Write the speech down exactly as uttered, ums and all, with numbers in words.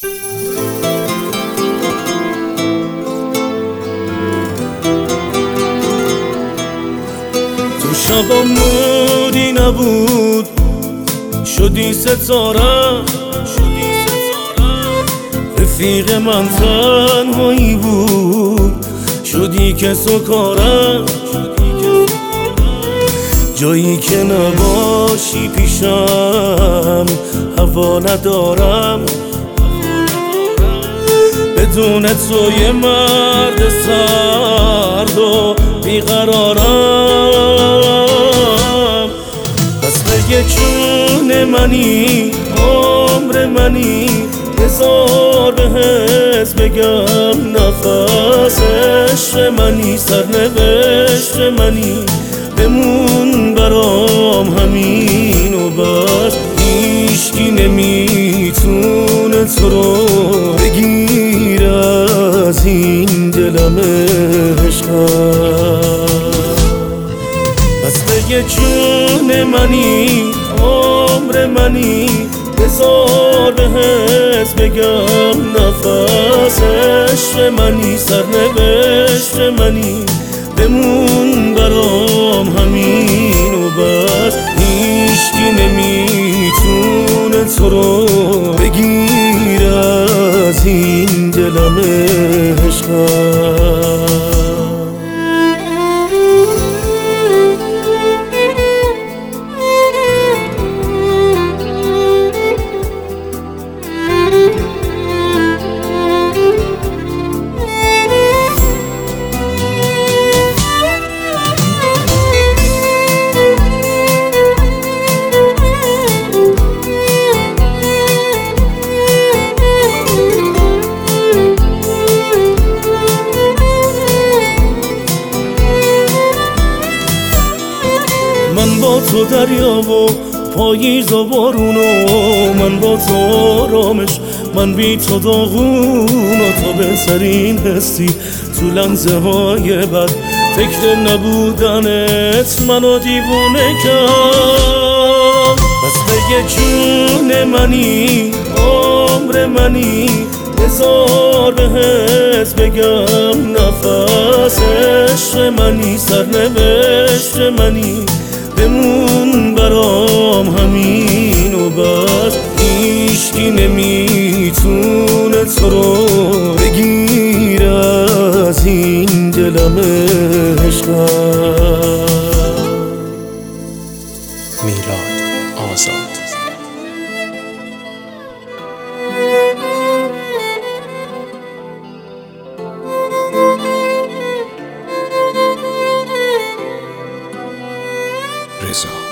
تو شبا مودی نبود شدی ستاره، رفیق من تنهایی بود شدی کس و کارم، جایی که نباشی پیشم هوا ندارم، بدون تو یه مرد سرد و بیقرارم. پس بگه چون منی عمر منی، بذار بهت بگم نفس عشق منی، سرنوشت منی، بمون برام همین و بس. هیچکی نمیتونه تو رو بگیر از این دلم عشقم. پس بگه جون منی عمر منی، بذار بهت بگم نفس عشق منی، سرنوشت منی، بمون برام همین و بس. هیچکی نمیتونه تو رو بگیر از این دلم عشقم. من با تو دریا و پاییز و بارون و من با تو آرامش، من بی تو داغون و تو بهترین هستی. تو لحظه های بد فکر نبودنت منو دیوونه کرد. پس بگه جون منی عمر منی، بذار بهت بگم نفس عشق منی، سرنوشت منی، بمون برام همین و بس. هیچکی نمیتونه تو رو بگیر از این دلم عشقم. میلاد آزاد. رضا